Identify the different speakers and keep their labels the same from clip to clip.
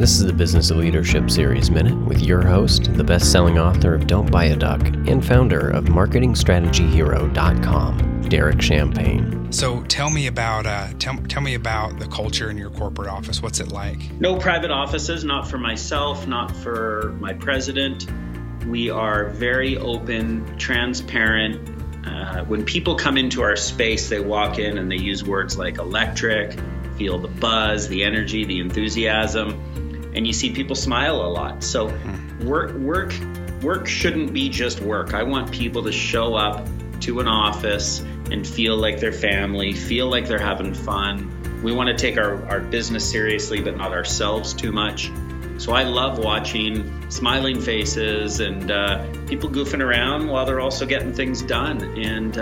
Speaker 1: This is the Business Leadership Series Minute with your host, the best-selling author of Don't Buy a Duck and founder of MarketingStrategyHero.com, Derek Champagne.
Speaker 2: So tell me about the culture in your corporate office. What's it like?
Speaker 3: No private offices, not for myself, not for my president. We are very open, transparent. When people come into our space, they walk in and they use words like electric, feel the buzz, the energy, the enthusiasm. And you see people smile a lot. So work shouldn't be just work. I want people to show up to an office and feel like they're family, feel like they're having fun. We want to take our business seriously, but not ourselves too much. So I love watching smiling faces and people goofing around while they're also getting things done. And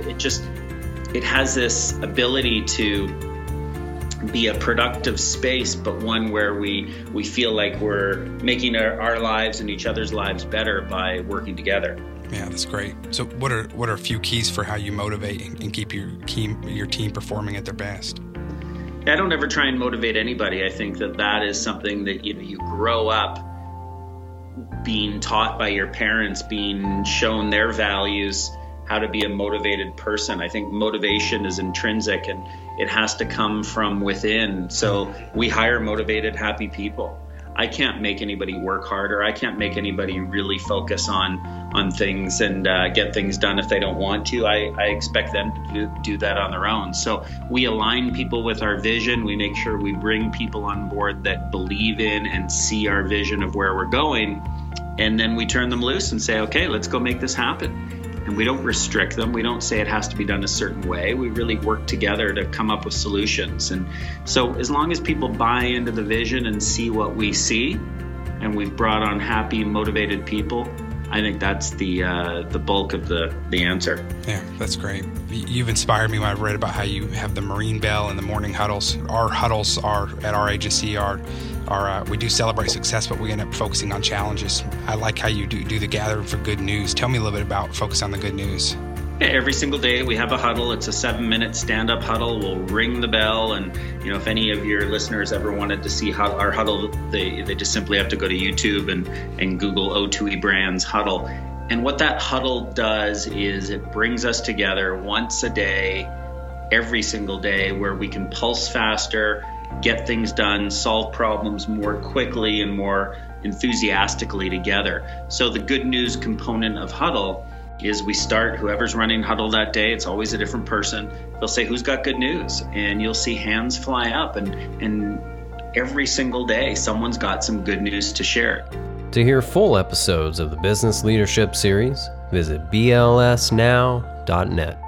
Speaker 3: it has this ability to be a productive space, but one where we feel like we're making our lives and each other's lives better by working together.
Speaker 2: Yeah, that's great. So what are a few keys for how you motivate and keep your team performing at their best?
Speaker 3: I don't ever try and motivate anybody. I think that is something that you grow up being taught by your parents, being shown their values, how to be a motivated person. I think motivation is intrinsic and it has to come from within. So we hire motivated, happy people. I can't make anybody work harder. I can't make anybody really focus on things and get things done if they don't want to. I expect them to do that on their own. So we align people with our vision. We make sure we bring people on board that believe in and see our vision of where we're going. And then we turn them loose and say, okay, let's go make this happen. And we don't restrict them. We don't say it has to be done a certain way. We really work together to come up with solutions. And so as long as people buy into the vision and see what we see, and we've brought on happy, motivated people, I think that's the bulk of the answer.
Speaker 2: Yeah, that's great. You've inspired me when I've read about how you have the Marine Bell and the morning huddles. Our huddles are at our agency we do celebrate success, but we end up focusing on challenges. I like how you do the gathering for good news. Tell me a little bit about focus on the good news.
Speaker 3: Yeah, every single day we have a huddle. It's a 7-minute stand-up huddle. We'll ring the bell, and if any of your listeners ever wanted to see our huddle, they just simply have to go to YouTube and Google O2E Brands Huddle. And what that huddle does is it brings us together once a day, every single day, where we can pulse faster, get things done, solve problems more quickly and more enthusiastically together. So the good news component of huddle is we start, whoever's running huddle that day, it's always a different person. They'll say, who's got good news? And you'll see hands fly up, and every single day someone's got some good news to share.
Speaker 1: To hear full episodes of the Business Leadership Series, visit blsnow.net.